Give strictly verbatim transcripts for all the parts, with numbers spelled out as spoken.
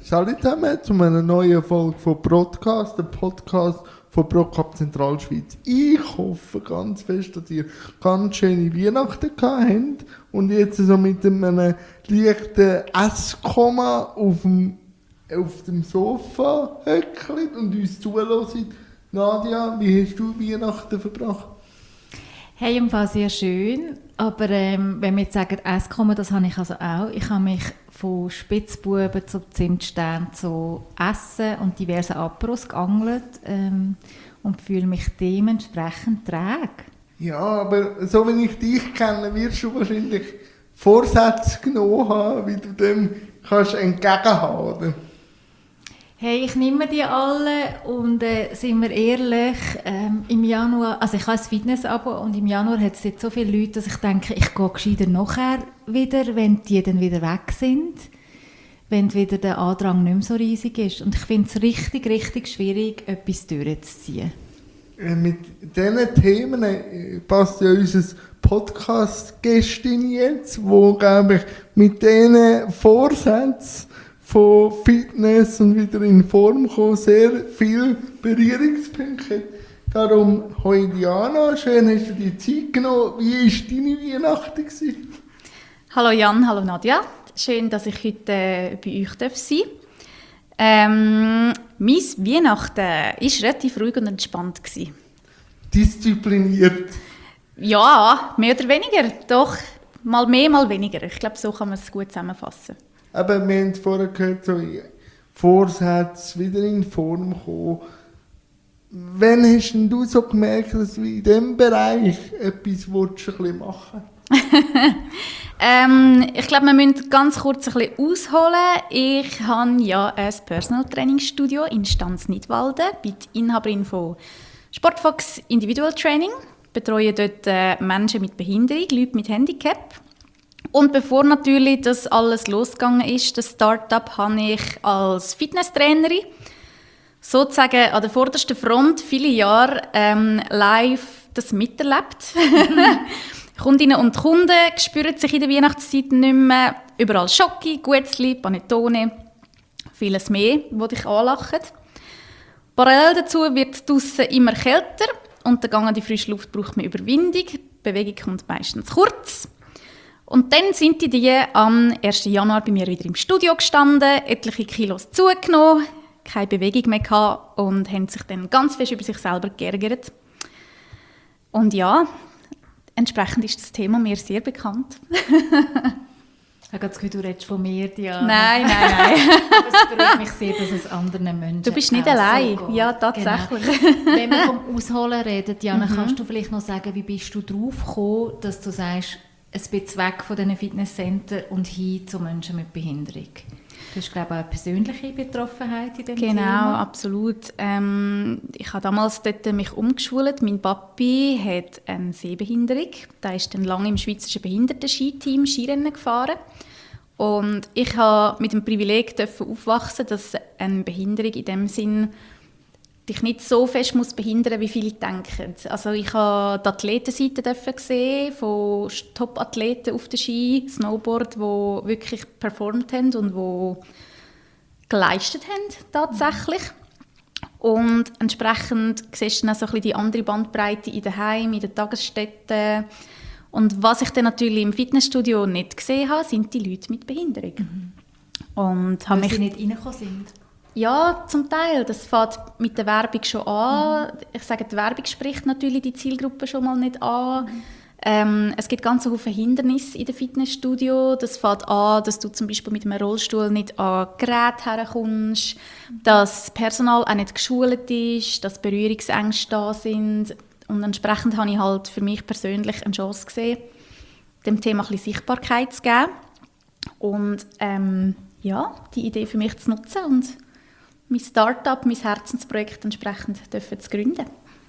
Salut zusammen zu einer neuen Folge von Broadcast, dem Podcast von Procap Zentralschweiz. Ich hoffe ganz fest, dass ihr ganz schöne Weihnachten gehabt habt und jetzt so mit einem leichten Esskoma auf dem, auf dem Sofa hückelt und uns zuhört. Nadia, wie hast du Weihnachten verbracht? Hey, im Fall sehr schön, aber ähm, wenn wir jetzt sagen Esskommen, das habe ich also auch. Ich habe mich von Spitzbuben zu Zimtstern zu Essen und diversen Aperos geangelt ähm, und fühle mich dementsprechend träge. Ja, aber so wie ich dich kenne, wirst du wahrscheinlich Vorsätze genommen haben, wie du dem kannst entgegenhaben, oder? Hey, ich nehme die alle und äh, sind wir ehrlich, ähm, im Januar, also ich habe ein Fitness-Abo und im Januar hat es jetzt so viele Leute, dass ich denke, ich gehe gescheiter nachher wieder, wenn die dann wieder weg sind, wenn wieder der Andrang nicht mehr so riesig ist. Und ich finde es richtig, richtig schwierig, etwas durchzuziehen. Äh, mit diesen Themen äh, passt ja unser Podcast-Gästin jetzt, wo, glaube ich, mit diesen Vorsätzen von Fitness und wieder in Form kommen, sehr viele Berührungspunkte hat. Darum, hoi Diana, schön hast du dir Zeit genommen. Wie war deine Weihnachten? Hallo Jan, hallo Nadia. Schön, dass ich heute äh, bei euch sein darf. Ähm, mein Weihnachten war relativ ruhig und entspannt. Diszipliniert? Ja, mehr oder weniger. Doch, mal mehr, mal weniger. Ich glaube, so kann man es gut zusammenfassen. Aber wir haben vorher gehört, so Vorsätze wieder in Form kommen. Wann hast denn du so gemerkt, dass du in diesem Bereich etwas willst, ein bisschen machen ähm, Ich glaube, wir müssen ganz kurz ein bisschen ausholen. Ich habe ja ein Personal Training Studio in Stanz-Nidwalden, bin die Inhaberin von Sportfox Individual Training, betreue dort äh, Menschen mit Behinderung, Leute mit Handicap. Und bevor natürlich das alles losgegangen ist, das Start-up, habe ich als Fitnesstrainerin sozusagen an der vordersten Front viele Jahre ähm, live das miterlebt. Kundinnen und Kunden spüren sich in der Weihnachtszeit nicht mehr. Überall Schoki, Guetzli, Panettone, vieles mehr, das dich anlachen. Parallel dazu wird es draussen immer kälter und der Gang an die frische Luft braucht mehr Überwindung. Die Bewegung kommt meistens kurz. Und dann sind die, die am ersten Januar bei mir wieder im Studio gestanden, etliche Kilos zugenommen, keine Bewegung mehr gehabt und haben sich dann ganz fest über sich selber geärgert. Und ja, entsprechend ist das Thema mir sehr bekannt. Ich habe das Gefühl, du redest von mir, Diana. Nein, nein, nein. Es freut mich sehr, dass es anderen Menschen Du bist nicht allein. So ja, tatsächlich. Genau. Wenn wir vom Ausholen reden, Diana, mhm. kannst du vielleicht noch sagen, wie bist du drauf gekommen, dass du sagst, ein bisschen weg von diesen Fitnesscentern und hin zu Menschen mit Behinderung? Du hast, glaube ich, auch eine persönliche Betroffenheit in diesem genau, Thema. Genau, absolut. Ähm, ich habe damals dort mich umgeschult. Mein Papi hat eine Sehbehinderung. Der ist dann lange im Schweizerischen Behinderten-Skiteam Skirennen gefahren. Und ich durfte mit dem Privileg aufwachsen, dass eine Behinderung in dem Sinn dich nicht so fest muss behindern, wie viele denken. Also ich habe die Athletenseite gesehen, von Top-Athleten auf der Ski, Snowboard, die wirklich performt haben und die geleistet haben, tatsächlich. Und entsprechend siehst du dann so ein bisschen die andere Bandbreite in den Heimen, in den Tagesstätten. Und was ich dann natürlich im Fitnessstudio nicht gesehen habe, sind die Leute mit Behinderung. Mhm. Und Weil mich sie nicht reingekommen sind? Ja, zum Teil. Das fängt mit der Werbung schon an. Mhm. Ich sage, die Werbung spricht natürlich die Zielgruppe schon mal nicht an. Mhm. Ähm, es gibt ganz viele Hindernisse in den Fitnessstudio. Das fängt an, dass du zum Beispiel mit einem Rollstuhl nicht an Geräte herkommst, mhm. dass das Personal auch nicht geschult ist, dass Berührungsängste da sind. Und entsprechend habe ich halt für mich persönlich eine Chance gesehen, dem Thema ein bisschen Sichtbarkeit zu geben. Und ähm, ja, die Idee für mich zu nutzen und mein Start-up, mein Herzensprojekt entsprechend dürfen zu gründen.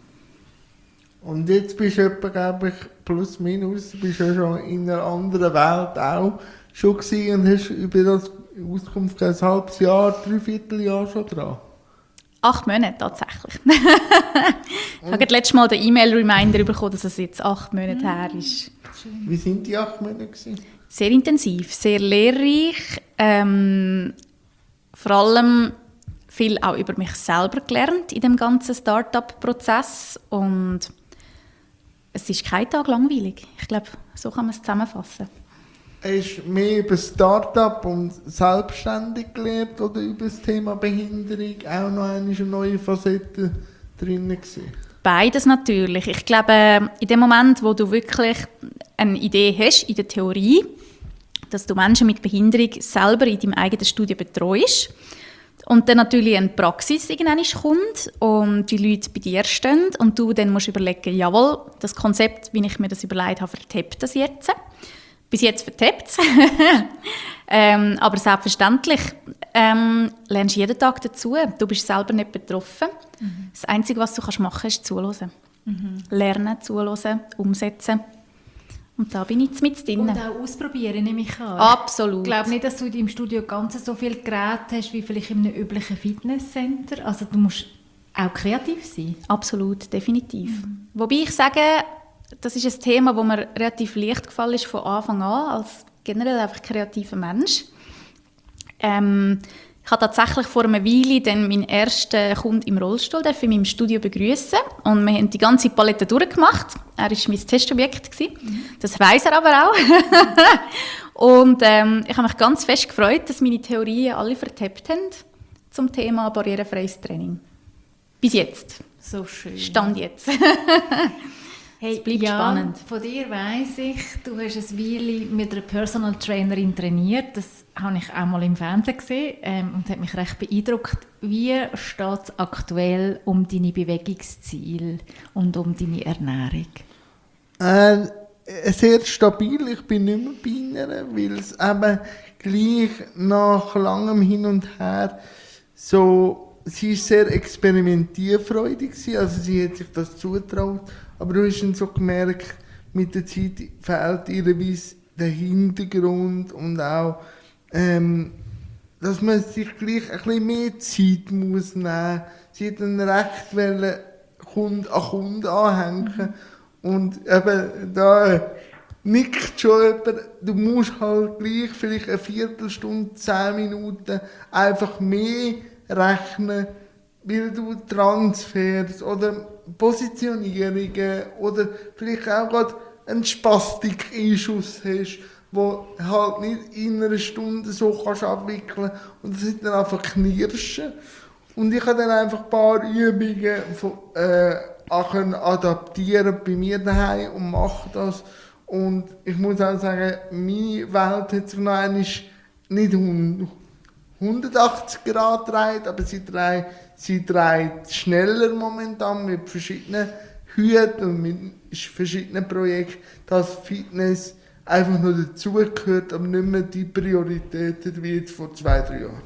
Und jetzt bist du etwa, glaube ich, plus minus, bist ja schon in einer anderen Welt auch schon gewesen und hast über das Auskunft ein halbes Jahr, dreiviertel Jahr schon dran. Acht Monate tatsächlich. Ich habe letztes Mal den E-Mail-Reminder bekommen, dass es jetzt acht Monate her ist. Wie sind die acht Monate gewesen? Sehr intensiv, sehr lehrreich. Ähm, vor allem viel auch über mich selber gelernt in dem ganzen Start-up-Prozess und es ist kein Tag langweilig. Ich glaube, so kann man es zusammenfassen. Hast du mehr über Start-up und selbstständig gelernt oder über das Thema Behinderung auch noch eine neue Facette drin gewesen? Beides natürlich. Ich glaube, in dem Moment, wo du wirklich eine Idee hast in der Theorie, dass du Menschen mit Behinderung selber in deinem eigenen Studio betreust und dann natürlich eine Praxis irgendwann kommt und die Leute bei dir stehen und du dann musst überlegen, jawohl, das Konzept, wie ich mir das überlegt habe, vertippt das jetzt. Bis jetzt vertippt es. ähm, aber selbstverständlich ähm, lernst du jeden Tag dazu. Du bist selber nicht betroffen. Mhm. Das Einzige, was du kannst machen kannst, ist zuhören. Mhm. Lernen, zuhören, umsetzen. Und da bin ich jetzt mit drin. Und auch ausprobieren, nehme ich an. Absolut. Ich glaube nicht, dass du in deinem Studio ganz so viele Geräte hast, wie vielleicht in einem üblichen Fitnesscenter. Also du musst auch kreativ sein. Absolut, definitiv. Mhm. Wobei ich sage, das ist ein Thema, das mir relativ leicht gefallen ist von Anfang an, als generell einfach kreativer Mensch. Ähm, ich habe tatsächlich vor einer Weile dann meinen ersten Kunden im Rollstuhl in meinem Studio begrüßen und wir haben die ganze Palette durchgemacht. Er war mein Testobjekt gewesen. Mhm. Das weiss er aber auch. Und ähm, ich habe mich ganz fest gefreut, dass meine Theorien alle vertippt haben zum Thema barrierefreies Training. Bis jetzt. So schön. Stand jetzt. Hey, es bleibt ja, spannend. Von dir weiss ich, du hast ein Weile mit einer Personal Trainerin trainiert. Das habe ich auch mal im Fernsehen gesehen ähm, und hat mich recht beeindruckt. Wie steht es aktuell um deine Bewegungsziele und um deine Ernährung? Äh, sehr stabil. Ich bin nicht mehr bei ihnen, weil es eben gleich nach langem Hin und Her so, sie war sehr experimentierfreudig, also sie hat sich das zugetraut. Aber du hast dann so gemerkt, mit der Zeit fehlt ihr der Hintergrund und auch, ähm, dass man sich gleich ein bisschen mehr Zeit muss nehmen muss. Sie hat dann recht wollen, Kunde an Kunden anhängen. Mhm. Und eben da nickt schon jemand, du musst halt gleich vielleicht eine Viertelstunde, zehn Minuten einfach mehr rechnen, weil du Transfers oder Positionierungen oder vielleicht auch gerade einen Spastik-Einschuss hast, wo halt nicht in einer Stunde so kannst abwickeln und das sind dann einfach Knirschen. Und ich habe dann einfach ein paar Übungen von, äh, auch adaptieren bei mir daheim und mache das. Und ich muss auch sagen, meine Welt hat sich noch einmal nicht hundertachtzig Grad gedreht, aber sie dreht, sie dreht schneller momentan mit verschiedenen Hüten und mit verschiedenen Projekten, dass Fitness einfach nur dazugehört, aber nicht mehr die Priorität hat wie jetzt vor zwei, drei Jahren.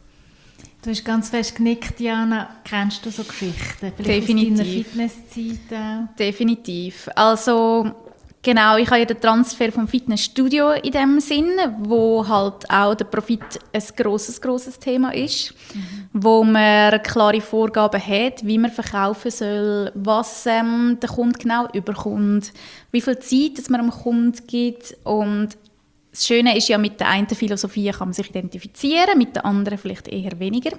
Du hast ganz fest genickt, Diana. Kennst du so Geschichten? Vielleicht Definitiv. aus deiner Fitnesszeit auch? Definitiv. Also genau, ich habe ja den Transfer vom Fitnessstudio in dem Sinn, wo halt auch der Profit ein grosses, grosses Thema ist, mhm. wo man klare Vorgaben hat, wie man verkaufen soll, was ähm, der Kunde genau überkommt, wie viel Zeit dass man dem Kunden gibt. Und das Schöne ist ja, mit der einen Philosophie kann man sich identifizieren, mit der anderen vielleicht eher weniger.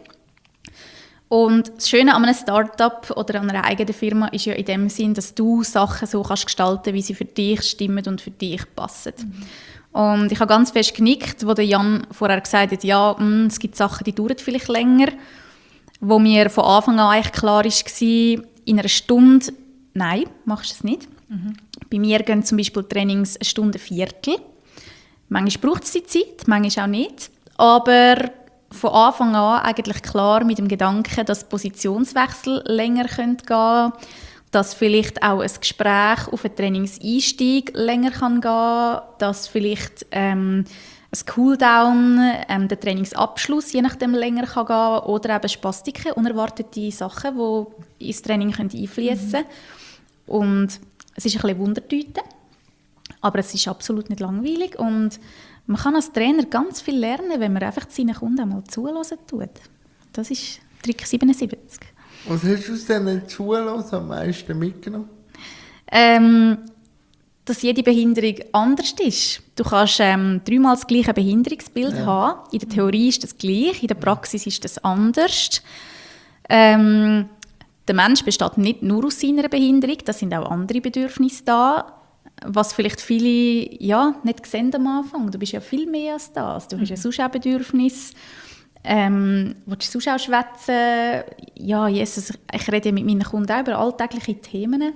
Und das Schöne an einem Start-up oder an einer eigenen Firma ist ja in dem Sinn, dass du Sachen so kannst gestalten, wie sie für dich stimmen und für dich passen. Mhm. Und ich habe ganz fest genickt, wo der Jan vorher gesagt hat, ja, mh, es gibt Sachen, die dauern vielleicht länger. Wo mir von Anfang an eigentlich klar war, in einer Stunde, nein, machst du es nicht. Mhm. Bei mir gehen zum Beispiel Trainings eine Stunde Viertel. Manchmal braucht es die Zeit, manchmal auch nicht. Aber von Anfang an eigentlich klar mit dem Gedanken, dass Positionswechsel länger gehen können, dass vielleicht auch ein Gespräch auf einen Trainingseinstieg länger kann gehen, dass vielleicht ähm, ein Cooldown, ähm, der Trainingsabschluss je nachdem länger kann gehen oder eben Spastiken, unerwartete Sachen, die ins Training einfließen können. Mhm. Und es ist ein bisschen Wundertüte, aber es ist absolut nicht langweilig und man kann als Trainer ganz viel lernen, wenn man einfach seinen Kunden einmal zuhören tut. Das ist Trick siebenundsiebzig. Was hast du aus diesen Zuhören am meisten mitgenommen? Ähm, dass jede Behinderung anders ist. Du kannst ähm, dreimal das gleiche Behinderungsbild ja. haben. In der Theorie ist das gleich, in der Praxis ist das anders. Ähm, der Mensch besteht nicht nur aus seiner Behinderung, da sind auch andere Bedürfnisse da, was vielleicht viele ja, nicht sehen am Anfang. Du bist ja viel mehr als das. Du hast ja sonst auch Bedürfnisse. Ähm, willst du sonst auch schwätzen? Ja, Jesus, ich rede mit meinen Kunden auch über alltägliche Themen.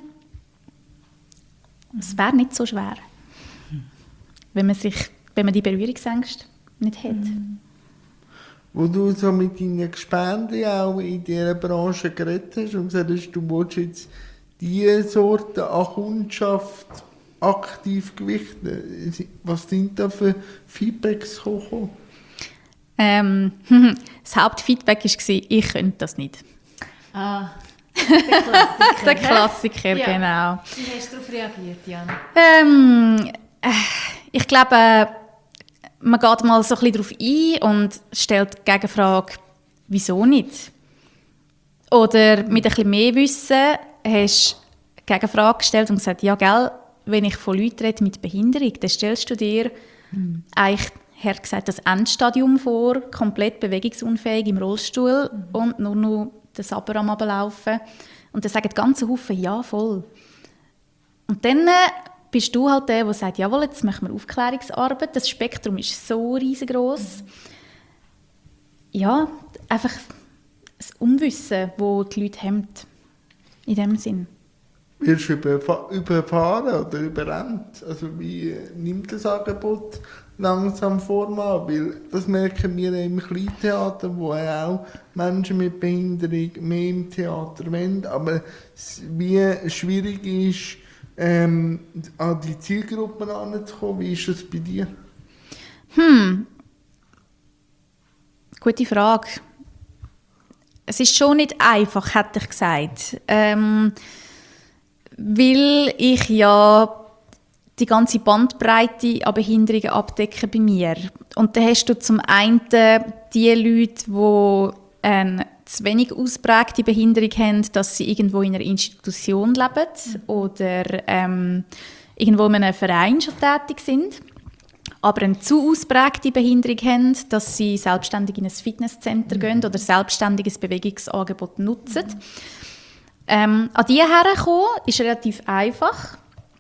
Es wäre nicht so schwer, wenn man, sich, wenn man die Berührungsängste nicht hat. Wo du so mit deinen Gespenden auch in dieser Branche geredet hast und gesagt hast, du willst jetzt diese Sorte an Kundschaft aktiv gewichten. Was sind da für Feedbacks gekommen? Ähm, das Hauptfeedback war, ich könnte das nicht. Ah, der Klassiker. Der Klassiker, ja. Genau. Wie hast du darauf reagiert, Jan? Ähm, ich glaube, man geht mal so ein bisschen darauf ein und stellt die Gegenfrage, wieso nicht? Oder mit ein bisschen mehr Wissen hast du die Gegenfrage gestellt und gesagt, ja, gell, wenn ich von Leuten rede mit Behinderung, dann stellst du dir mhm. eigentlich, Herr gesagt, das Endstadium vor, komplett bewegungsunfähig im Rollstuhl mhm. und nur noch den Sabber am Runterlaufen. Und dann sagen die ganzen Haufen, ja, voll. Und dann bist du halt der, der sagt, jawohl, jetzt machen wir Aufklärungsarbeit. Das Spektrum ist so riesengroß. Mhm. Ja, einfach das Unwissen, das die Leute haben, in dem Sinn. Wirst du überfa- überfahren oder überrannt? Also wie nimmt das Angebot langsam Form an? Weil das merken wir im Kleintheater, wo auch Menschen mit Behinderung mehr im Theater wollen. Aber wie schwierig ist, ähm, an die Zielgruppen heranzukommen? Wie ist das bei dir? Hm. Gute Frage. Es ist schon nicht einfach, hätte ich gesagt. Ähm, weil ich ja die ganze Bandbreite an Behinderungen abdecke bei mir. Und dann hast du zum einen die Leute, die eine zu wenig ausprägte Behinderung haben, dass sie irgendwo in einer Institution leben mhm. oder ähm, irgendwo in einem Verein schon tätig sind, aber eine zu ausprägte Behinderung haben, dass sie selbstständig in ein Fitnesscenter mhm. gehen oder selbstständiges Bewegungsangebot nutzen. Mhm. Ähm, an die herzukommen ist relativ einfach.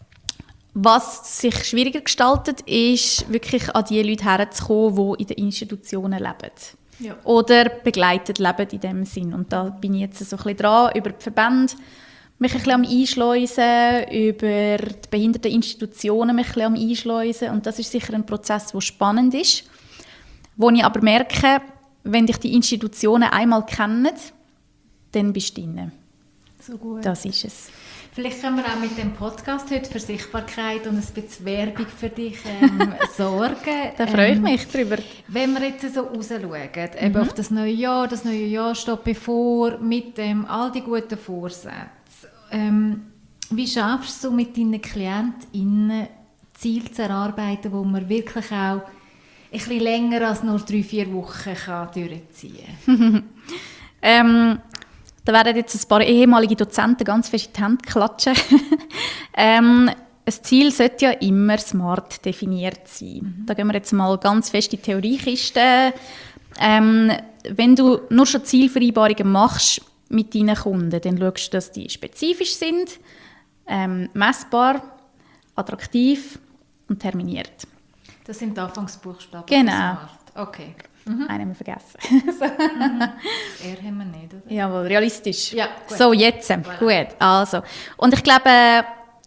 Was sich schwieriger gestaltet, ist wirklich an die Leute herzukommen, die in den Institutionen leben. Ja. Oder begleitet leben in dem Sinn. Und da bin ich jetzt so ein bisschen dran, über die Verbände mich ein bisschen am Einschleusen, über die Behinderteninstitutionen mich ein bisschen am Einschleusen. Und das ist sicher ein Prozess, der spannend ist. Wo ich aber merke, wenn dich die Institutionen einmal kennen, dann bist du drin. So gut. Das ist es. Vielleicht können wir auch mit dem Podcast heute für Sichtbarkeit und ein bisschen Werbung für dich ähm, sorgen. Da freue ich ähm, mich drüber. Wenn wir jetzt so rausschauen, mhm. eben auf das neue Jahr, das neue Jahr steht bevor, mit dem, all die guten Vorsätze. Ähm, wie schaffst du mit deinen KlientInnen Ziele zu erarbeiten, wo man wirklich auch ein bisschen länger als nur drei, vier Wochen kann durchziehen kann? ähm, Da werden jetzt ein paar ehemalige Dozenten ganz fest in die Hände klatschen. ähm, ein Ziel sollte ja immer smart definiert sein. Mhm. Da gehen wir jetzt mal ganz fest in die Theoriekiste. Ähm, wenn du nur schon Zielvereinbarungen machst mit deinen Kunden, dann schaust du, dass die spezifisch sind, ähm, messbar, attraktiv und terminiert. Das sind die Anfangsbuchstaben. Genau. Okay. Mhm. Einen haben wir vergessen. so. mhm. R haben wir nicht, oder? Jawohl, realistisch. Ja, gut. So, jetzt. Voilà. Gut, also. Und ich glaube,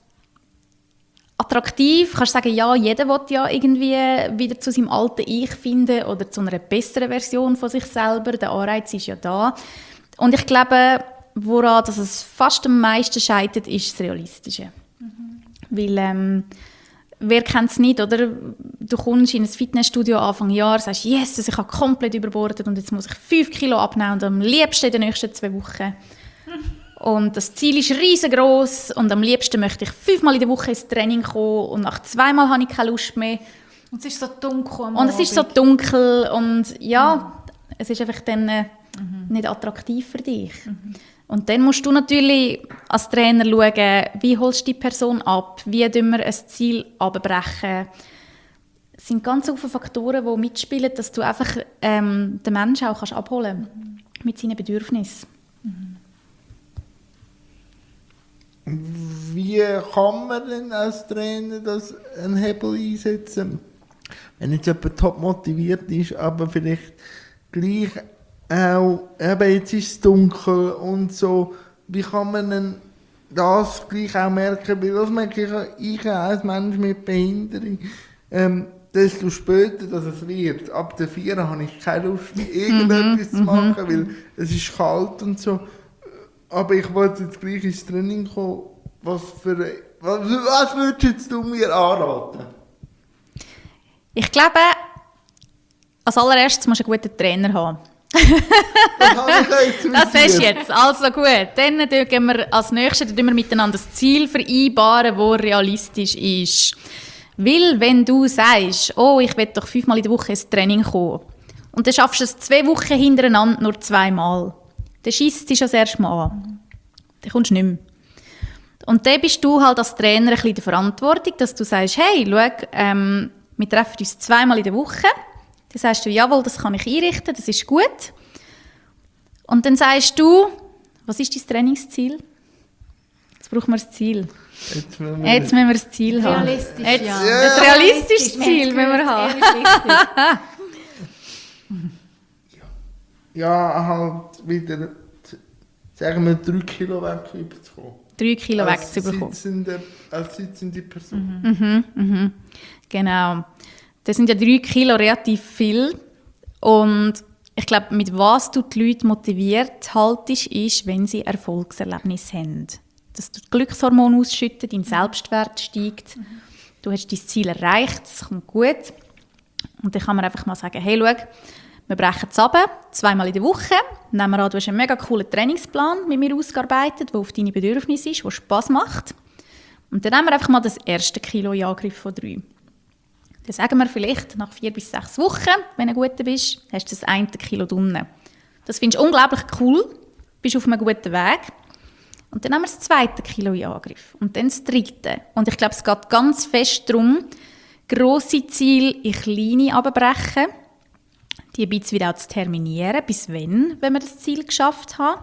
attraktiv, kannst du sagen, ja, jeder will ja irgendwie wieder zu seinem alten Ich finden oder zu einer besseren Version von sich selber. Der Anreiz ist ja da. Und ich glaube, woran dass es fast am meisten scheitert, ist das Realistische. Mhm. Weil, ähm, wer kennt es nicht, oder? Du kommst in ein Fitnessstudio Anfang Jahr, sagst, yes, ich habe komplett überbordet und jetzt muss ich fünf Kilo abnehmen und am liebsten in den nächsten zwei Wochen. Und das Ziel ist riesengroß und am liebsten möchte ich fünfmal in der Woche ins Training kommen und nach zweimal habe ich keine Lust mehr. Und es ist so dunkel am Und es ist so dunkel und ja, mhm. es ist einfach dann äh, mhm. nicht attraktiv für dich. Mhm. Und dann musst du natürlich als Trainer schauen, wie holst du die Person ab, wie tun wir ein Ziel abbrechen. Es sind ganz viele Faktoren, die mitspielen, dass du einfach ähm, den Menschen auch kannst abholen kannst mit seinen Bedürfnissen. Wie kann man denn als Trainer das einen Hebel einsetzen? Wenn jetzt jemand top motiviert ist, aber vielleicht gleich auch, eben jetzt ist es dunkel und so, wie kann man denn das gleich auch merken? Weil das merke ich, ich als Mensch mit Behinderung, ähm, desto später dass es wird. Ab der vier habe ich keine Lust mehr, irgendetwas zu machen, weil es ist kalt und so. Aber ich wollte jetzt gleich ins Training kommen. Was, für, was, was würdest du mir anraten? Ich glaube, als allererstes musst du einen guten Trainer haben. Das habe ich jetzt mit Das ist dir. jetzt. Also gut, dann gehen wir als nächstes dann wir miteinander das Ziel vereinbaren, das realistisch ist. Weil, wenn du sagst, oh, ich will doch fünfmal in der Woche ins Training kommen, und dann schaffst du es zwei Wochen hintereinander nur zweimal, dann schiesst es dich schon das erste Mal an. Dann kommst du nicht mehr. Und dann bist du halt als Trainer ein bisschen in der Verantwortung, dass du sagst, hey, schau, ähm, wir treffen uns zweimal in der Woche. Dann sagst du, jawohl, das kann ich einrichten, das ist gut. Und dann sagst du, was ist dein Trainingsziel? Jetzt brauchen wir das Ziel. Jetzt müssen wir, Jetzt müssen wir das Ziel haben. Realistisch, Jetzt, ja. Ein realistisches Ziel müssen wir haben. ja, halt wieder, sagen wir, drei Kilo wegzukommen. Drei Kilo Als wegzubekommen. sitzende, als sitzende Person. Mhm, mhm. Genau. Das sind ja drei Kilo relativ viel. Und ich glaube, mit was du die Leute motiviert haltest, ist, wenn sie Erfolgserlebnisse haben. Dass du Glückshormone ausschüttet, dein Selbstwert steigt. Mhm. Du hast dein Ziel erreicht, es kommt gut. Und dann kann man einfach mal sagen, hey, schau, wir brechen es ab, zweimal in der Woche. Nehmen wir an, du hast einen mega coolen Trainingsplan mit mir ausgearbeitet, der auf deine Bedürfnisse ist, der Spass macht. Und dann nehmen wir einfach mal das erste Kilo in Angriff von drei. Dann sagen wir vielleicht, nach vier bis sechs Wochen, wenn du gut bist, hast du das eine Kilo drinnen. Das findest du unglaublich cool, bist auf einem guten Weg. Und dann nehmen wir das zweite Kilo in Angriff. Und dann das dritte. Und ich glaube, es geht ganz fest darum, grosse Ziele in kleine abbrechen, die ein bisschen wieder auch zu terminieren, bis wann, wenn wir das Ziel geschafft haben.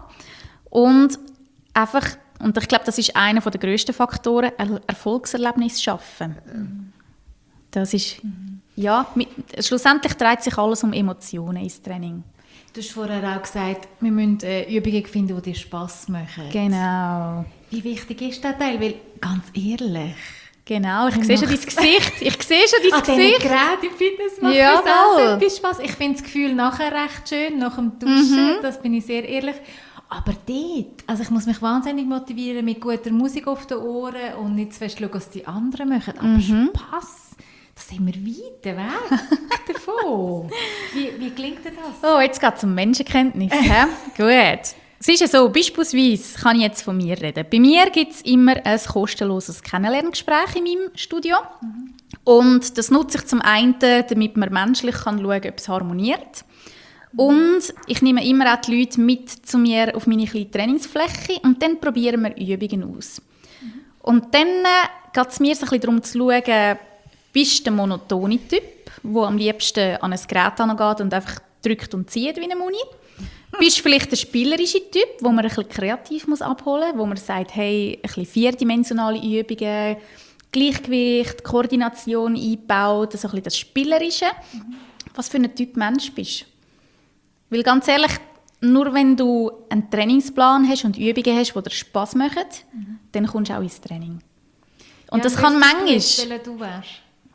Und einfach, und ich glaube, das ist einer der grössten Faktoren, ein Erfolgserlebnis schaffen. Das ist, ja, mit, schlussendlich dreht sich alles um Emotionen ins Training. Du hast vorher auch gesagt, wir müssen äh, Übungen finden, die dir Spass machen. Genau. Wie wichtig ist der Teil? Weil, ganz ehrlich... Genau, ich sehe schon dein Gesicht. Ich sehe schon dein Ah, Gesicht. Gerade im Fitness macht Ja, mir selber voll. etwas Spass. Ich finde das Gefühl nachher recht schön, nach dem Duschen, Mhm. das bin ich sehr ehrlich. Aber dort, also ich muss mich wahnsinnig motivieren mit guter Musik auf den Ohren und nicht zu fest schauen, was die anderen machen. Aber Mhm. Spass, da sind wir weit weg davon. Wie, wie gelingt dir das? Oh, jetzt geht es um Menschenkenntnis. hä? Gut. Es ist ja so, beispielsweise kann ich jetzt von mir reden. Bei mir gibt es immer ein kostenloses Kennenlerngespräch in meinem Studio. Mhm. Und das nutze ich zum einen, damit man menschlich kann schauen kann, ob es harmoniert. Mhm. Und ich nehme immer auch die Leute mit zu mir auf meine kleine Trainingsfläche und dann probieren wir Übungen aus. Mhm. Und dann äh, geht es mir so ein bisschen darum zu schauen, bist du der monotone Typ, der am liebsten an ein Gerät angeht und einfach drückt und zieht wie eine Muni? Bist du vielleicht der spielerische Typ, wo man ein bisschen kreativ muss abholen muss, wo man sagt, hey, ein bisschen vierdimensionale Übungen, Gleichgewicht, Koordination einbaut, so ein bisschen das Spielerische. Mhm. Was für ein Typ Mensch bist du? Weil ganz ehrlich, nur wenn du einen Trainingsplan hast und Übungen hast, die dir Spass machen, mhm. dann kommst du auch ins Training. Und Ja, das kann manchmal... Welcher du wärst.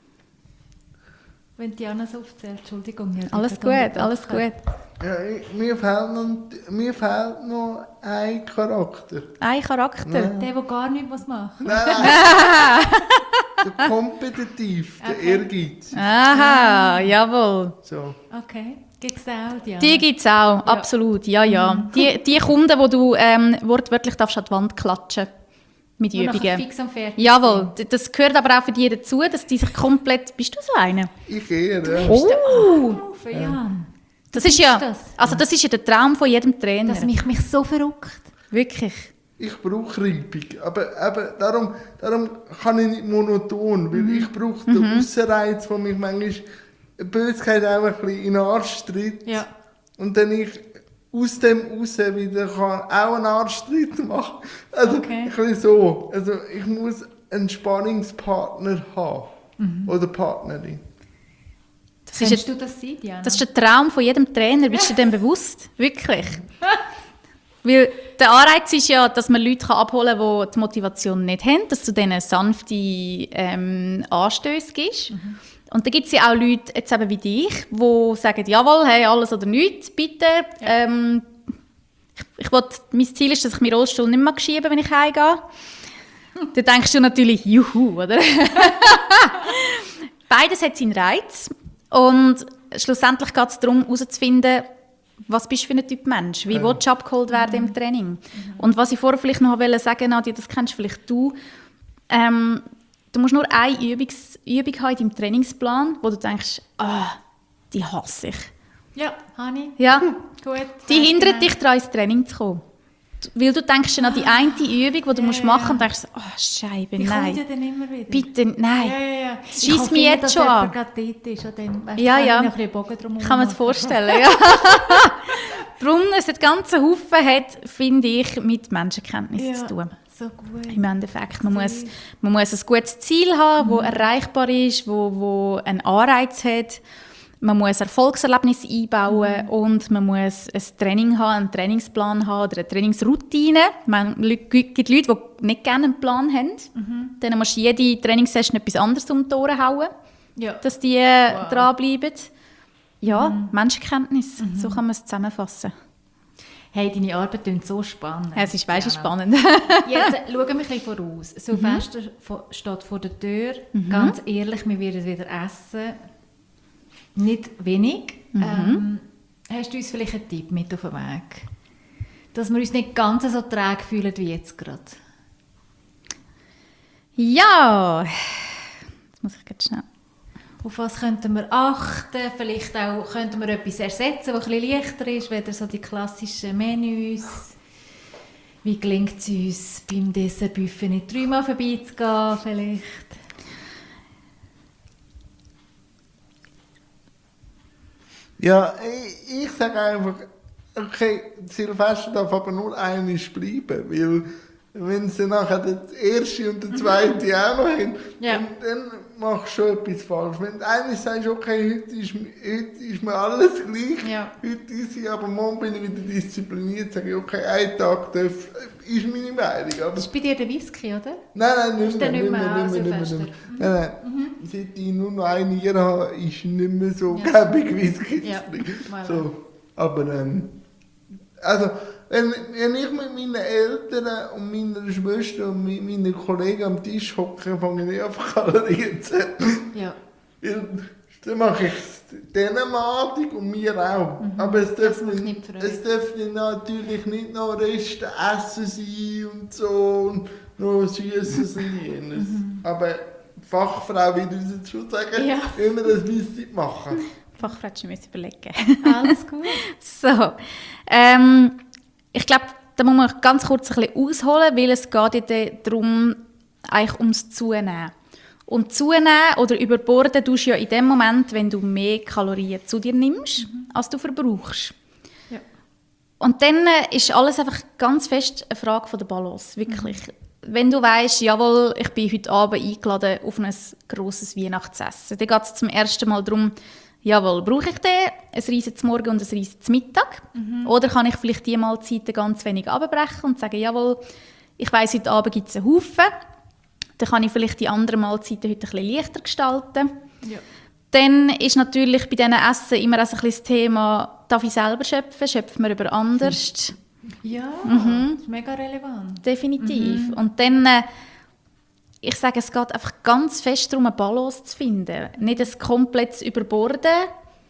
Wenn Diana so aufzählt, Entschuldigung. Ja, Alles gut, alles gut. Ja, ich, mir, fehlt noch, mir fehlt noch ein Charakter. Ein Charakter? Nein. Der, der gar nichts was macht. Nein, nein. Der kompetitiv, der Okay. Ehrgeiz. Aha, jawohl. So. Okay. Gibt es auch, Diana? Die gibt es auch, absolut, ja, ja. Mhm. Die, die Kunden, die du ähm, wortwörtlich darfst an die Wand klatschen mit Die nachher Übungen. fix und fertig Jawohl, d- das gehört aber auch für die dazu, dass die sich komplett... Bist du so einer? Ich eher, ja. Oh! sind. Jan. Das ist ja, das? also das ist ja der Traum von jedem Trainer. Das macht mich so verrückt. Wirklich. Ich brauche Reibung, aber eben, darum, darum kann ich nicht monoton, weil mhm. ich brauche den mhm. Aussenreiz, der mich manchmal Bösheit auch ein bisschen in den Arsch tritt. Ja. Und dann ich aus dem raus wieder kann auch einen Arschtritt machen. Also okay. ein bisschen so. Also ich muss einen Spannungspartner haben. Mhm. Oder Partnerin. Das ist ein, du das sein, Diana? Das ist der Traum von jedem Trainer. Bist du dir dem bewusst? Wirklich. Weil der Anreiz ist ja, dass man Leute abholen kann, die die Motivation nicht haben, dass du denen sanfte ähm, Anstöße gibst. Mhm. Und da gibt es ja auch Leute, jetzt eben wie dich, die sagen, jawohl, hey, alles oder nichts, bitte. Ja. Ähm, ich, ich will, mein Ziel ist, dass ich meinen Rollstuhl nicht mehr schieben, wenn ich heimgehe. Hm. Dann denkst du natürlich, juhu, oder? Beides hat seinen Reiz. Und schlussendlich geht es darum, herauszufinden, was bist du für ein Typ Mensch? Wie ja. willst du abgeholt werden mhm. im Training? Mhm. Und was ich vorher vielleicht noch sagen wollte, Nadia, das kennst vielleicht du, ähm, du musst nur eine Übungs- Übung haben in deinem Trainingsplan, wo du denkst, ah, die hasse ich. Ja, Hani. Ja, gut. Die hindert dich daran, ins Training zu kommen. Weil du denkst an die eine Übung, die du ja, musst machen musst, und denkst, oh, Scheibe, die nein. Die kommt ja dann immer wieder. Bitte, nein. Ja, ja, ja. Das scheisst mich jetzt schon an. Ist, dann, weißt, ja, ja. Ein bisschen Bogen drum kann man es vorstellen, ja. Darum, es hat ganze Haufen hat, finde ich, mit Menschenkenntnis ja, zu tun. So gut. Im Endeffekt. Man muss, man muss ein gutes Ziel haben, das mhm. erreichbar ist, wo, wo einen Anreiz hat. Man muss Erfolgserlebnisse einbauen mhm. und man muss ein Training haben, einen Trainingsplan haben oder eine Trainingsroutine. Es gibt Leute, die nicht gerne einen Plan haben. Mhm. Dann musst du jede Trainingssession etwas anderes um die Ohren hauen, ja. dass die wow. dranbleiben. Ja, mhm. Menschenkenntnis, mhm. so kann man es zusammenfassen. Hey, deine Arbeit klingt so spannend. Ja, es ist weißt, ja. spannend. Jetzt schauen wir ein bisschen voraus. Silvester mhm. steht vor der Tür. Mhm. Ganz ehrlich, wir werden wieder essen. Nicht wenig. Mhm. Ähm, hast du uns vielleicht einen Tipp mit auf den Weg? Dass wir uns nicht ganz so träge fühlen wie jetzt gerade. Ja, jetzt muss ich ganz schnell. Auf was könnten wir achten? Vielleicht auch könnten wir etwas ersetzen, das etwas leichter ist, weder so die klassischen Menüs. Wie gelingt es uns, beim Dessertbuffet nicht dreimal vorbeizugehen vielleicht? Ja, ich, ich sage einfach, okay, Silvester darf aber nur einmal bleiben, weil wenn sie nachher der erste und der zweite auch noch haben, ja. dann, dann machst du schon etwas falsch. Wenn du einmal sagst, okay, heute ist, heute ist mir alles gleich, ja. heute ist ich, aber morgen bin ich wieder diszipliniert, sage ich, okay, ein Tag darf, ist meine Meinung. Aber ist bei dir der Whisky, oder? Nein, nein, nicht mehr, nicht nicht mehr, mehr, nicht mehr, nicht mehr, nicht mehr. Nein, nein. Mhm. Seit ich nur noch eine Niere habe, ist nicht mehr so ja. gäbig Whisky. Ja. So, aber ähm, also, wenn, wenn ich mit meinen Eltern und meiner Schwester und mit meinen Kollegen am Tisch hocke, fange ich nicht an Kalorien zu zählen. Ja. Weil, dann mache ich es denen matig und mir auch. Mhm. Aber es dürfte natürlich nicht noch Reste essen sein und so und noch Süßes und jenes. Mhm. Aber Fachfrau würde uns jetzt schon sagen, ja. wenn wir das nicht machen. Fachfrau müssen wir überlegen. Alles gut. So, ähm, ich glaube, da muss man ganz kurz ein bisschen ausholen, weil es geht ja darum, eigentlich ums Zunehmen. Und zunehmen oder überborden tust du ja in dem Moment, wenn du mehr Kalorien zu dir nimmst, mhm. als du verbrauchst. Ja. Und dann ist alles einfach ganz fest eine Frage von der Balance, wirklich. Mhm. Wenn du weisst, jawohl, ich bin heute Abend eingeladen auf ein grosses Weihnachtsessen, dann geht es zum ersten Mal darum, jawohl, brauche ich den, ein Reisen zum Morgen und ein Reisen zum Mittag? Mhm. Oder kann ich vielleicht die Mahlzeiten ganz wenig abbrechen und sagen, jawohl, ich weiss, heute Abend gibt es einen Haufen, dann kann ich vielleicht die anderen Mahlzeiten heute ein bisschen leichter gestalten. Ja. Dann ist natürlich bei diesen Essen immer auch ein bisschen das Thema, darf ich selber schöpfen, schöpfen wir über anders? Ja, mhm. das ist mega relevant. Definitiv. Mhm. Und dann, äh, ich sage, es geht einfach ganz fest darum, eine Balance zu finden. Nicht ein komplettes Überborden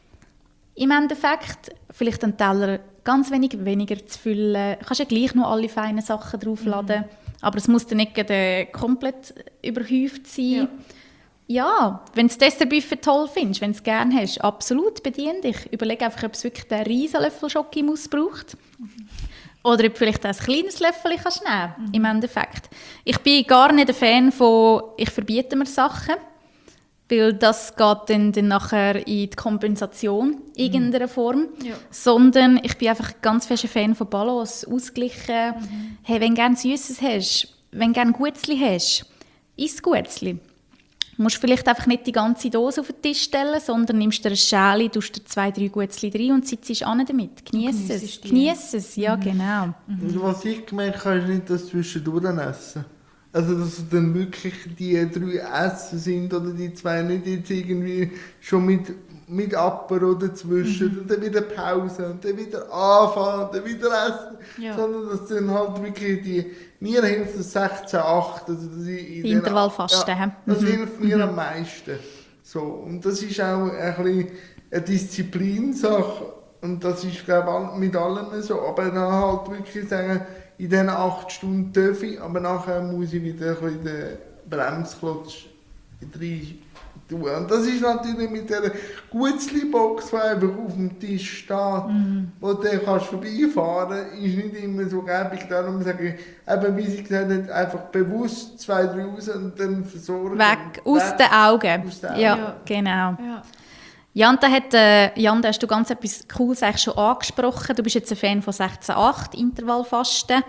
im Endeffekt. Vielleicht einen Teller ganz wenig weniger zu füllen. Du kannst ja gleich noch alle feinen Sachen draufladen. Mhm. Aber es muss dann nicht äh, komplett überhäuft sein. Ja, ja, wenn du das Dessertbuffet toll findest, wenn du es gerne hast, absolut, bedien dich. Überleg einfach, ob es wirklich den riesen Löffel Schokimus braucht. Mhm. Oder ob du vielleicht ein kleines Löffel kannst nehmen mhm. im Endeffekt. Ich bin gar nicht ein Fan von, ich verbiete mir Sachen, weil das geht dann, dann nachher in die Kompensation in irgendeiner Form. Ja. Sondern ich bin einfach ganz fest ein Fan von Balance, ausgleichen. Mhm. Hey, wenn du gerne Süßes hast, wenn du gerne Guetzli hast, iss Guetzli. Du musst vielleicht einfach nicht die ganze Dose auf den Tisch stellen, sondern nimmst dir ein Schälchen, tust dir zwei, drei Guetzli rein und sitzt an damit. Genieß es. Genieß es, ja, mhm. genau. Mhm. Was ich gemerkt habe, ist nicht das zwischendurch essen. Also, dass es dann wirklich die drei Essen sind oder die zwei nicht jetzt irgendwie schon mit, mit Apero dazwischen mhm. und dann wieder Pause und dann wieder anfangen und dann wieder essen. Ja. Sondern dass dann halt wirklich die, mir hilft das sechzehn acht. Also dass ich in Intervallfasten. Ja, das mhm. hilft mir mhm. am meisten. So, und das ist auch ein bisschen eine Disziplinsache und das ist, glaube ich, mit allem so. Aber dann halt wirklich sagen, in diesen acht Stunden darf ich, aber nachher muss ich wieder ein bisschen den Bremsklotz rein tun. Und das ist natürlich mit dieser Guetzli-Box, die einfach auf dem Tisch steht, mm. wo du kannst vorbeifahren kannst, ist nicht immer so gäbig. Darum sage ich, eben, wie sie gesagt hat, einfach bewusst zwei, drei raus und dann versorgen. Weg, aus weg, den Augen. Aus den Augen. Ja, ja, genau. Ja. Jan, da hat, äh, Jan, da hast du ganz etwas Cooles eigentlich schon angesprochen. Du bist jetzt ein Fan von sechzehn acht, Intervallfasten.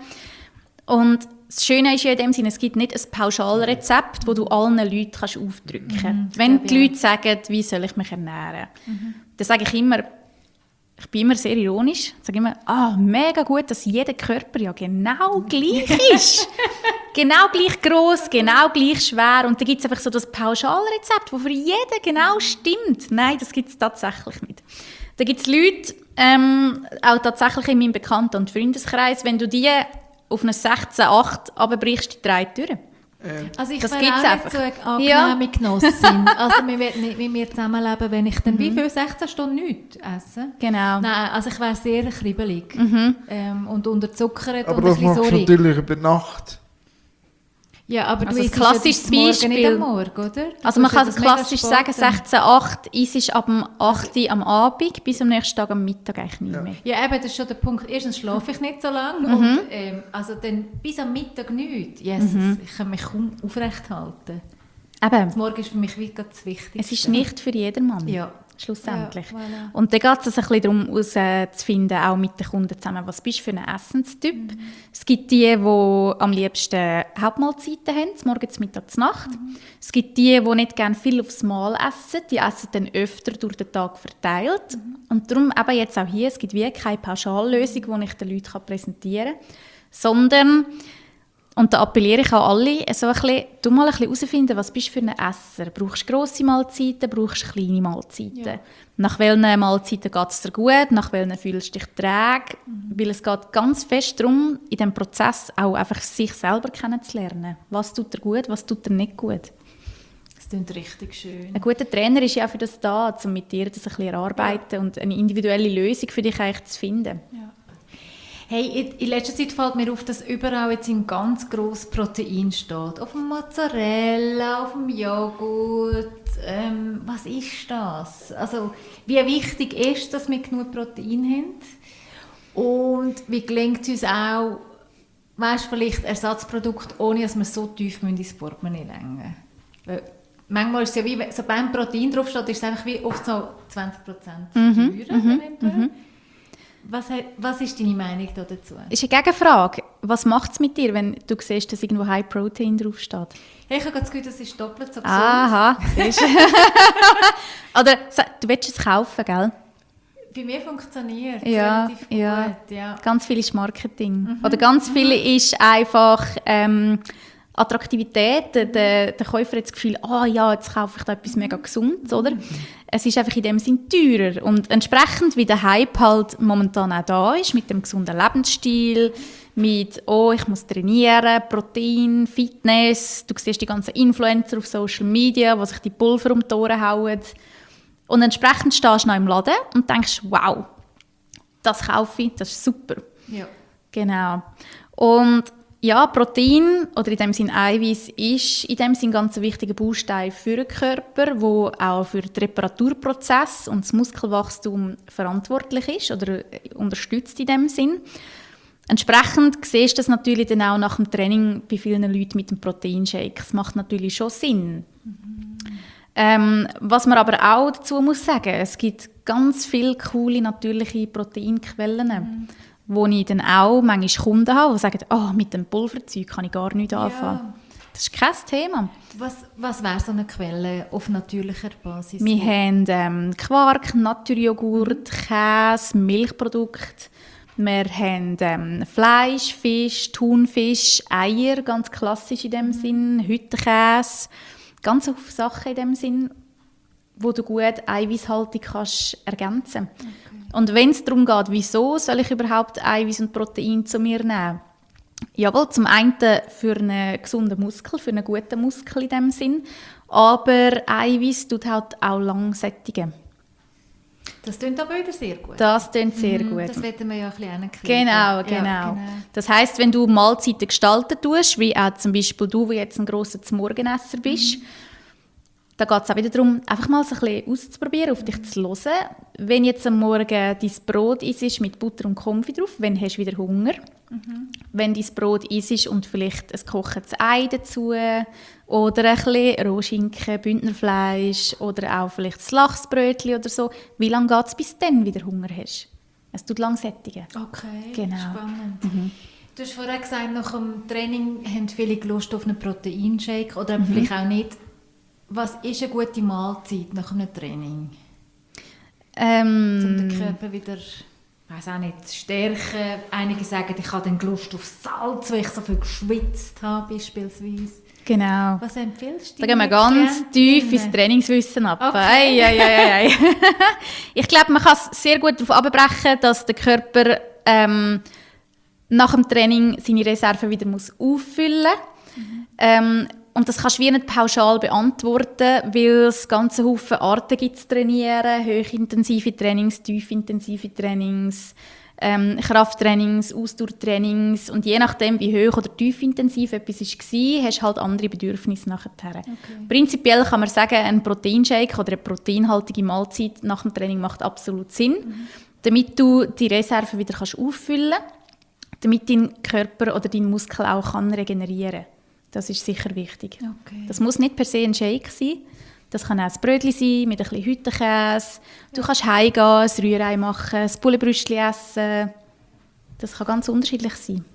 Und das Schöne ist ja in dem Sinne, es gibt nicht ein Pauschalrezept, das du allen Leuten kannst aufdrücken kannst. Mhm, Wenn die Leute sagen, wie soll ich mich ernähren, mhm. dann sage ich immer, ich bin immer sehr ironisch, ich sage immer, ah, mega gut, dass jeder Körper ja genau gleich ist. Genau gleich gross, genau gleich schwer. Und da gibt es einfach so das Pauschalrezept, das für jeden genau stimmt. Nein, das gibt es tatsächlich nicht. Da gibt es Leute, ähm, auch tatsächlich in meinem Bekannten- und Freundeskreis, wenn du die auf eine sechzehn acht runterbrichst, die drei Türen. Also ich das wäre auch einfach. nicht so eine angenehme ja. Genossin. Also wir werden nicht mit mir zusammenleben, wenn ich dann mhm. wie viel sechzehn Stunden nichts esse. Genau. Nein, also ich wäre sehr kribbelig mhm. ähm, und unterzuckert aber und das ein bisschen machst du natürlich über Nacht. Ja, aber also du isst klassisches ja Beispiel. Nicht am Morgen, oder? Du also man kann klassisch sagen, sechzehn acht isst ab dem acht Uhr am Abend bis am nächsten Tag am Mittag eigentlich nicht mehr. Ja, ja eben, das ist schon der Punkt. Erstens schlafe ich nicht so lange mhm. und ähm, also dann bis am Mittag nichts. Jesus, mhm. ich kann mich kaum aufrecht halten. Eben. Das Morgen ist für mich wirklich das Wichtigste. Es ist nicht für jedermann. Ja. Schlussendlich. Ja, voilà. Und dann geht es ein bisschen darum, herauszufinden, auch mit den Kunden zusammen, was bist du für ein Essenstyp. Mhm. Es gibt die, die am liebsten Hauptmahlzeiten haben, morgens, mittags, Nacht. Mhm. Es gibt die, die nicht gerne viel aufs Mal essen, die essen dann öfter durch den Tag verteilt. Mhm. Und darum eben jetzt auch hier, es gibt wie keine Pauschallösung, die ich den Leuten präsentieren kann, sondern, und da appelliere ich an alle, so ein bisschen, du mal ein bisschen herausfinden, was bist du für ein Esser. Brauchst du grosse Mahlzeiten, brauchst du kleine Mahlzeiten? Ja. Nach welchen Mahlzeiten geht es dir gut, nach welchen fühlst du dich träge? Mhm. Weil es geht ganz fest darum, in diesem Prozess auch einfach sich selber kennenzulernen. Was tut dir gut, was tut dir nicht gut? Das klingt richtig schön. Ein guter Trainer ist ja auch für das da, um mit dir das ein bisschen erarbeiten ja. und eine individuelle Lösung für dich eigentlich zu finden. Ja. Hey, in letzter Zeit fällt mir auf, dass überall jetzt ein ganz grosses Protein steht. Auf dem Mozzarella, auf dem Joghurt. Ähm, was ist das? Also, wie wichtig ist, dass wir genug Protein haben? Und wie gelingt es uns auch, weißt, vielleicht Ersatzprodukte, ohne dass wir so tief ins Portemonnaie lenken? Weil manchmal ist es ja wie, so beim Protein draufsteht, ist es einfach wie oft so zwanzig Prozent mhm, teurer. Mhm, mhm. Was, was ist deine Meinung dazu? Das ist eine Gegenfrage. Was macht es mit dir, wenn du siehst, dass irgendwo High Protein draufsteht? Hey, ich habe das Gefühl, das ist doppelt so gesund. Aha, siehst du. Oder du willst es kaufen, gell? Bei mir funktioniert es ja, relativ ja. gut. Ja. Ganz viel ist Marketing. Mhm. Oder ganz viel ist einfach ähm, Attraktivität. Der, der Käufer hat das Gefühl, ah ja, jetzt kaufe ich da etwas mega Gesundes, oder? Es ist einfach in dem Sinn teurer. Und entsprechend, wie der Hype halt momentan auch da ist, mit dem gesunden Lebensstil, mit, oh, ich muss trainieren, Protein, Fitness, du siehst die ganzen Influencer auf Social Media, die sich die Pulver um die Ohren hauen. Und entsprechend stehst du noch im Laden und denkst, wow, das kaufe ich, das ist super. Ja. Genau. Und ja, Protein oder in dem Sinn Eiweiß ist in dem Sinn ganz ein wichtiger Baustein für den Körper, wo auch für den Reparaturprozess und das Muskelwachstum verantwortlich ist oder unterstützt in dem Sinn. Entsprechend siehst du das natürlich dann auch nach dem Training bei vielen Leuten mit dem Proteinshake. Das macht natürlich schon Sinn. Mhm. Ähm, was man aber auch dazu muss sagen, es gibt ganz viele coole natürliche Proteinquellen, mhm. wo ich dann auch manchmal Kunden habe, die sagen, oh, mit dem Pulverzeug kann ich gar nichts anfangen. Ja. Das ist kein Thema. Was, was wäre so eine Quelle auf natürlicher Basis? Wir haben ähm, Quark, Naturjoghurt, Käse, Milchprodukte. Wir haben ähm, Fleisch, Fisch, Thunfisch, Eier, ganz klassisch in dem Sinn, Hüttenkäse, ganz viele Sachen in dem Sinn, wo du gut eiweißhaltig kannst ergänzen. Okay. Und wenn es darum geht, wieso soll ich überhaupt Eiweiß und Protein zu mir nehmen? Jawohl, zum einen für einen gesunden Muskel, für einen guten Muskel in dem Sinn, aber Eiweiß tut halt auch lang sättigen. Das klingt aber wieder sehr gut. Das klingt sehr mhm, gut. Das werden wir ja ein bisschen erklären. Genau, genau. Ja, genau. Das heisst, wenn du Mahlzeiten gestalten tust, wie auch zum Beispiel du, der jetzt ein grosser Morgenesser bist, mhm. da geht es auch wieder darum, einfach mal so ein bisschen auszuprobieren, auf dich zu hören. Wenn jetzt am Morgen dein Brot isst mit Butter und Konfit drauf, wenn hast du wieder Hunger. Mhm. Wenn dein Brot isst und vielleicht ein gekochtes Ei dazu oder ein bisschen Rohschinken, Bündnerfleisch oder auch vielleicht ein Lachsbrötchen oder so, wie lange geht es, bis du dann wieder Hunger hast? Es tut lang sättigen. Okay, genau. Spannend. Mhm. Du hast vorher gesagt, nach dem Training haben viele Lust auf einen Proteinshake oder mhm. vielleicht auch nicht. Was ist eine gute Mahlzeit nach einem Training? Ähm, um den Körper wieder, ich weiss auch nicht, zu stärken. Einige sagen, ich habe dann Lust auf Salz, weil ich so viel geschwitzt habe beispielsweise. Genau. Was empfiehlst du? Da gehen wir ganz tief ins Trainingswissen ab. Okay. Ei, ei, ei, ei. Ich glaube, man kann es sehr gut darauf abbrechen, dass der Körper ähm, nach dem Training seine Reserven wieder muss auffüllen muss. Mhm. Ähm, Und das kannst du wie nicht pauschal beantworten, weil es ganze Haufen Arten gibt zu trainieren. Hochintensive Trainings, tiefintensive Trainings, ähm, Krafttrainings, Ausdauertrainings. Und je nachdem, wie hoch oder tiefintensiv etwas war, hast du halt andere Bedürfnisse nachher. Okay. Prinzipiell kann man sagen, ein Proteinshake oder eine proteinhaltige Mahlzeit nach dem Training macht absolut Sinn, mhm. damit du die Reserven wieder kannst auffüllen kannst, damit dein Körper oder dein Muskel auch kann regenerieren kann. Das ist sicher wichtig. Okay. Das muss nicht per se ein Shake sein. Das kann auch ein Brötchen sein mit ein bisschen Hüttenkäse. Du ja. kannst heimgehen, ein Rührei machen, ein Bullenbrüstchen essen. Das kann ganz unterschiedlich sein.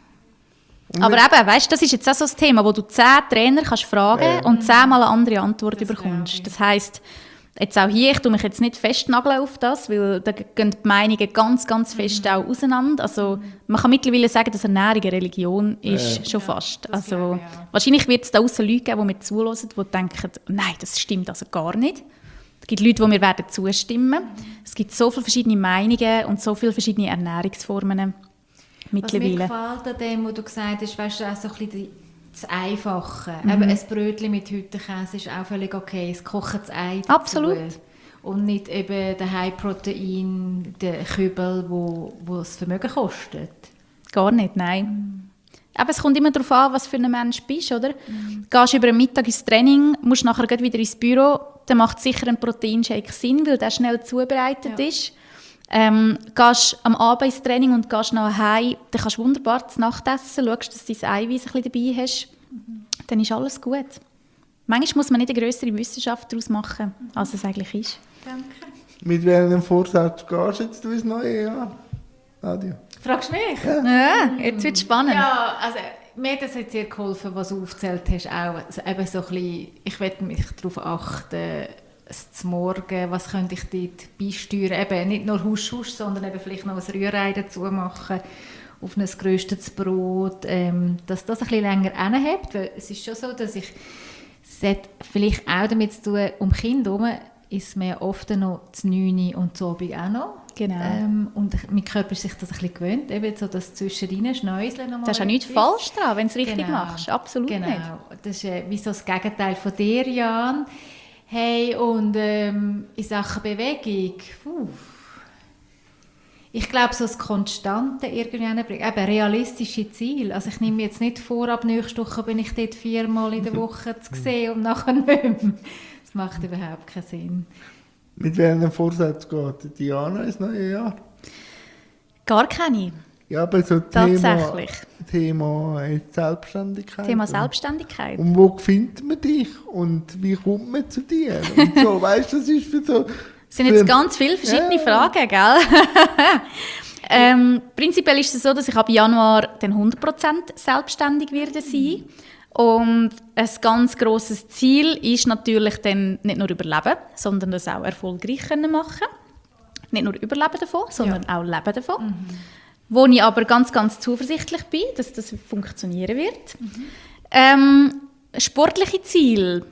Und aber eben, weißt, das ist jetzt auch so ein Thema, wo du zehn Trainer kannst fragen äh. und zehnmal eine andere Antwort das bekommst. Das heisst, jetzt auch hier, ich tue mich jetzt nicht festnageln auf das, weil da gehen die Meinungen ganz, ganz fest mhm. auch auseinander. Also man kann mittlerweile sagen, dass Ernährung eine Religion ist, äh. schon fast. Ja, also ich, ja. Wahrscheinlich wird es da aussen Leute geben, die mir zuhören, die denken, nein, das stimmt also gar nicht. Es gibt Leute, die mir werden zustimmen. Mhm. Es gibt so viele verschiedene Meinungen und so viele verschiedene Ernährungsformen mittlerweile. Was mir gefällt an dem, was du gesagt hast, weißt du, auch so ein bisschen die das Einfache. Mhm. Eben ein Brötchen mit Hüttenkäse ist auch völlig okay. Es kocht das Ei dazu. Absolut. Und nicht eben der High-Protein, der Kübel, wo, wo das Vermögen kostet. Gar nicht, nein. Mhm. Aber es kommt immer darauf an, was für ein Mensch du bist, oder? Mhm. Gehst du über den Mittag ins Training, musst nachher gleich wieder ins Büro, dann macht sicher ein Proteinshake Sinn, weil der schnell zubereitet ja. ist. Ähm, gehst am Abend ins Training und gehst nachher heim, dann kannst du wunderbar zu Nacht essen, schaust, dass du dein Eiweiß ein bisschen dabei hast, mhm. dann ist alles gut. Manchmal muss man nicht eine grössere Wissenschaft daraus machen, mhm. als es eigentlich ist. Danke. Mit welchem Vorsatz gehst du jetzt ins neue Jahr, Nadia? Fragst du mich? Ja, ja jetzt wird es spannend. Ja, also mir hat das jetzt sehr geholfen, was du aufgezählt hast, auch also eben so ein bisschen, ich werde mich darauf achten, zum Morgen, was könnte ich dort beisteuern? Eben nicht nur Husch, Husch, sondern eben vielleicht noch ein Rührei dazu machen, auf ein geröstetes Brot, ähm, dass das ein bisschen länger anhebt, weil es ist schon so, dass ich, es hat vielleicht auch damit zu tun, um Kinder herum ist mir oft noch das neun und das Abend auch noch. Genau. Ähm, und mein Körper ist sich das ein bisschen gewöhnt, eben so das zwischendrin Schnäuseln nochmal. Das ist ja nichts falsch dran, wenn du es richtig genau. machst, absolut genau. nicht. Das ist äh, wie so das Gegenteil von dir, Jan. Hey, und ähm, in Sachen Bewegung, puh. Ich glaube, so das Konstante irgendwann bringt, eben realistische Ziele. Also ich nehme mir jetzt nicht vor, ab nächste Woche bin ich dort viermal in der Woche zu sehen und nachher nicht mehr. Das macht überhaupt keinen Sinn. Mit welchem Vorsatz geht Diana ins neue Jahr? Gar keine. Ja, aber so Thema, Tatsächlich. Thema äh, Selbstständigkeit. Thema und- Selbstständigkeit. Und wo findet man dich? Und wie kommt man zu dir? Und so, weißt du, das ist für so... Das sind jetzt für- ganz viele verschiedene Ja. Fragen, gell? ähm, prinzipiell ist es so, dass ich ab Januar dann hundert Prozent selbstständig werde sein. Und ein ganz grosses Ziel ist natürlich dann nicht nur überleben, sondern das auch erfolgreich können machen. Nicht nur überleben davon, sondern auch leben davon. Mhm. Wo ich aber ganz, ganz zuversichtlich bin, dass das funktionieren wird. Mhm. Ähm, sportliche Ziele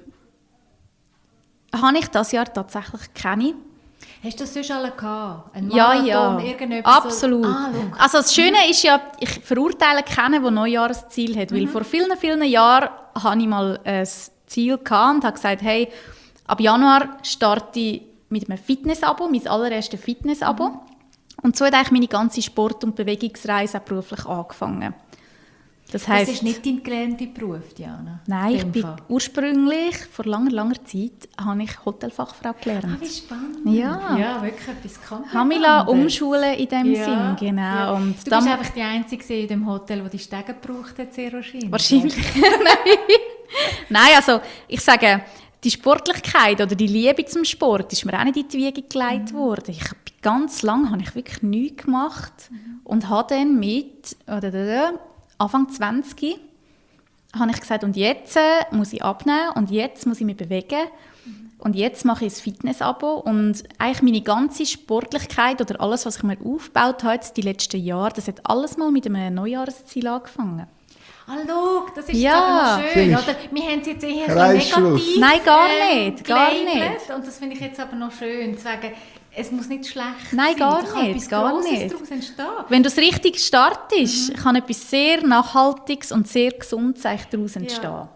habe ich dieses Jahr tatsächlich keine. Hast du das sonst alle gehabt? Ein Ja, Marathon, ja, irgendetwas absolut. So? Ah, schau. Also das Schöne ist ja, ich verurteile keinen, der Neujahrsziel hat, weil Mhm. vor vielen, vielen Jahren hatte ich mal ein Ziel gehabt und habe gesagt, hey, ab Januar starte ich mit einem Fitness-Abo, mein allererstes Fitness-Abo. Mhm. Und so hat eigentlich meine ganze Sport- und Bewegungsreise auch beruflich angefangen. Das heisst, Das ist nicht dein gelernter Beruf, Diana? nein, ich In dem bin Fall. ursprünglich, vor langer, langer Zeit, habe ich Hotelfachfrau gelernt. Ah, wie spannend. Ja. Ja, wirklich etwas komplett Habe mich lassen anderes. umschulen in diesem Ja, Sinn, genau. ja. Und Du dann- bist einfach die Einzige in dem Hotel, die die Stege gebraucht hat, sehr wahrscheinlich. Wahrscheinlich. Nein. Nein, also ich sage, die Sportlichkeit oder die Liebe zum Sport ist mir auch nicht in die Wiege gelegt worden. Ich bin ganz lange habe ich wirklich nichts gemacht und habe dann mit oder, Anfang zwanzig habe ich gesagt, und jetzt äh, muss ich abnehmen und jetzt muss ich mich bewegen und jetzt mache ich ein Fitness-Abo und eigentlich meine ganze Sportlichkeit oder alles, was ich mir aufgebaut habe jetzt die letzten Jahre, das hat alles mal mit einem Neujahrsziel angefangen. Ah, schau, das ist Ja. jetzt aber noch schön, Siehst. oder? Wir haben es jetzt eher ein Kreisschluss. bisschen negativ Nein, gar ähm, nicht, gar gelabelt. nicht. Und das finde ich jetzt aber noch schön, zu sagen, es muss nicht schlecht Nein, sein. gar Da kann nicht, etwas gar Grosses nicht. daraus entstehen. Wenn du es richtig startest, kann etwas sehr Nachhaltiges und sehr Gesundes eigentlich daraus entstehen.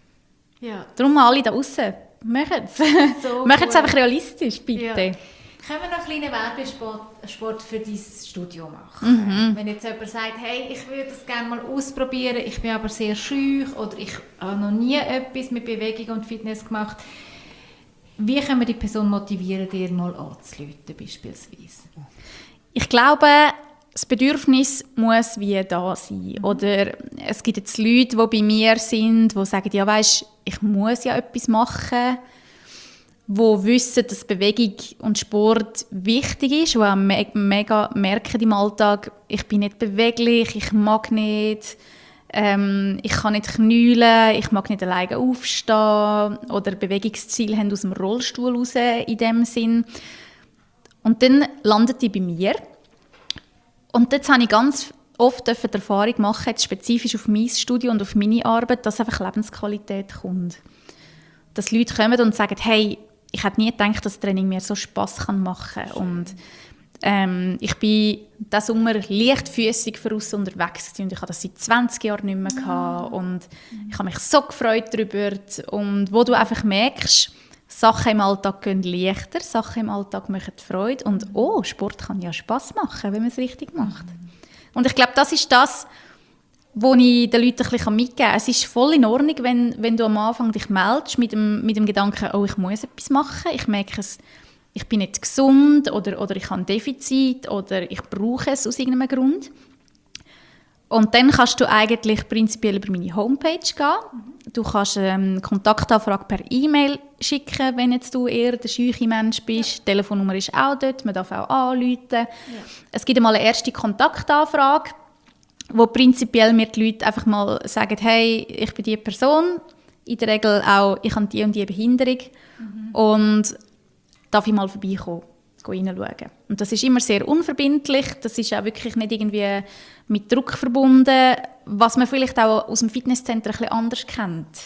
Ja. Darum alle da draussen, macht es. So Macht es gut. einfach realistisch, bitte. Ja. Können wir noch einen kleinen Werbespot Sport für dein Studio machen? Mhm. Wenn jetzt jemand sagt, hey, ich würde das gerne mal ausprobieren, ich bin aber sehr scheu oder ich habe noch nie etwas mit Bewegung und Fitness gemacht. Wie können wir die Person motivieren, dir mal anzurufen, beispielsweise? Ich glaube, das Bedürfnis muss wie da sein. Oder es gibt jetzt Leute, die bei mir sind, die sagen, ja weisst, ich muss ja etwas machen, die wissen, dass Bewegung und Sport wichtig ist, die auch me- mega merken im Alltag, ich bin nicht beweglich, ich mag nicht, ähm, ich kann nicht knäulen, ich mag nicht alleine aufstehen oder Bewegungsziele haben aus dem Rollstuhl raus in dem Sinn. Und dann landet die bei mir. Und jetzt habe ich ganz oft die Erfahrung machen, jetzt spezifisch auf mein Studio und auf meine Arbeit, dass einfach Lebensqualität kommt. Dass Leute kommen und sagen, hey, ich hätte nie gedacht, dass das Training mir so Spass machen kann. Und ähm, ich bin diesen Sommer leichtfüssig voraus unterwegs gewesen und ich habe das seit zwanzig Jahren nicht mehr gehabt. Und ich habe mich so gefreut darüber. Und wo du einfach merkst, Sachen im Alltag gehen leichter, Sachen im Alltag machen Freude. Und oh, Sport kann ja Spass machen, wenn man es richtig macht. Und ich glaube, das ist das, was ich den Leuten ein bisschen mitgeben kann. Es ist voll in Ordnung, wenn, wenn du am Anfang dich meldest mit dem, mit dem Gedanken, oh, ich muss etwas machen, ich merke es, ich bin nicht gesund oder, oder ich habe ein Defizit oder ich brauche es aus irgendeinem Grund. Und dann kannst du eigentlich prinzipiell über meine Homepage gehen. Du kannst ähm, Kontaktanfrage per E-Mail schicken, wenn jetzt du eher der scheue Mensch bist. Ja. Die Telefonnummer ist auch dort, man darf auch anrufen. Ja. Es gibt einmal eine erste Kontaktanfrage, wo prinzipiell mir die Leute einfach mal sagen, hey, ich bin diese Person, in der Regel auch, ich habe die und die Behinderung mhm. und darf ich mal vorbeikommen, reinschauen. Und das ist immer sehr unverbindlich, das ist auch wirklich nicht irgendwie mit Druck verbunden, was man vielleicht auch aus dem Fitnesscenter ein bisschen anders kennt.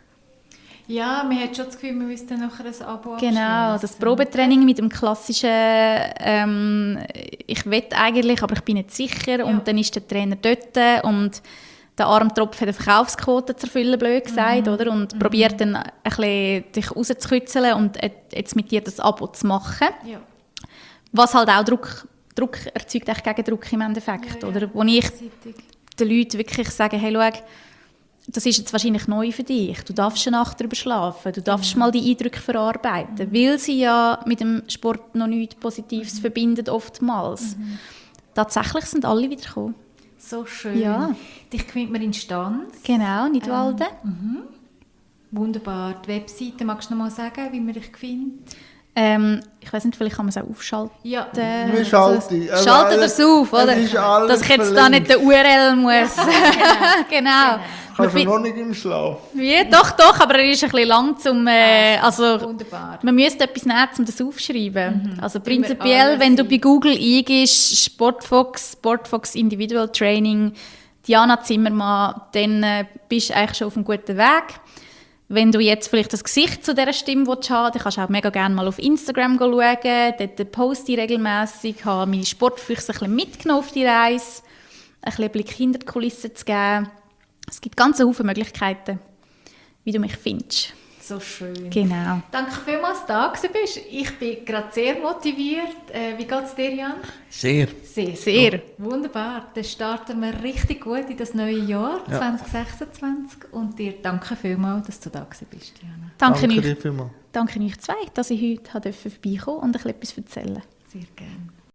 Ja, man hat schon das Gefühl, man müsste nachher ein Abo Genau, das Probetraining mit dem klassischen ähm, ich will eigentlich, aber ich bin nicht sicher. Ja. Und dann ist der Trainer dort und der Armtropf hat eine Verkaufsquote zu erfüllen, blöd gesagt, mhm. oder? Und mhm. probiert dann ein bisschen dich rauszukitzeln und jetzt mit dir das Abo zu machen. Ja. Was halt auch Druck, Druck erzeugt, echt Gegendruck im Endeffekt. Ja, ja. Oder? Wo ich den Leuten wirklich sage, hey, schau, das ist jetzt wahrscheinlich neu für dich. Du darfst eine Nacht drüber schlafen, du darfst mhm. mal die Eindrücke verarbeiten, mhm. weil sie ja mit dem Sport noch nichts Positives mhm. verbinden, oftmals. Mhm. Tatsächlich sind alle wieder gekommen. so schön. Ja. Dich findet man in Stanz. Genau, Nidwalden. Ähm, Wunderbar. Die Webseite, magst du noch mal sagen, wie man dich findet? Ähm, ich weiß nicht, vielleicht kann man es auch aufschalten. Ja. Wir schalten. Also Schaltet alles- das auf, oder? es ist alles Dass ich jetzt da nicht verlinkt. den U R L muss. Genau. Kannst Wir du noch nicht im Schlaf? Wie? Doch, doch, aber er ist ein bisschen lang zum... Äh, also, Wunderbar. man müsste etwas nehmen, um das aufzuschreiben. Also Tun wir prinzipiell, alles wenn du ein. bei Google eingibst, Sportfox, Sportfox Individual Training, Diana Zimmermann, dann äh, bist du eigentlich schon auf einem guten Weg. Wenn du jetzt vielleicht das Gesicht zu dieser Stimme willst haben, dann kannst du auch mega gerne mal auf Instagram schauen. Dort poste ich regelmässig, habe meine Sportfüchse ein bisschen mitgenommen auf die Reise, ein bisschen Blick hinter die Kulissen zu geben. Es gibt ganz viele Möglichkeiten, wie du mich findest. So schön. Genau. Danke vielmals, dass du da gewesen bist. Ich bin gerade sehr motiviert. Äh, wie geht es dir, Jan? Sehr. Sehr. Sehr. Wunderbar. Dann starten wir richtig gut in das neue Jahr Ja. zwanzig sechsundzwanzig. Und dir danke vielmals, dass du da gewesen bist, Diana. Danke, Danke euch, dir vielmals. danke euch zwei, dass ich heute vorbeikommen durfte und ein bisschen etwas erzählen. Sehr gerne.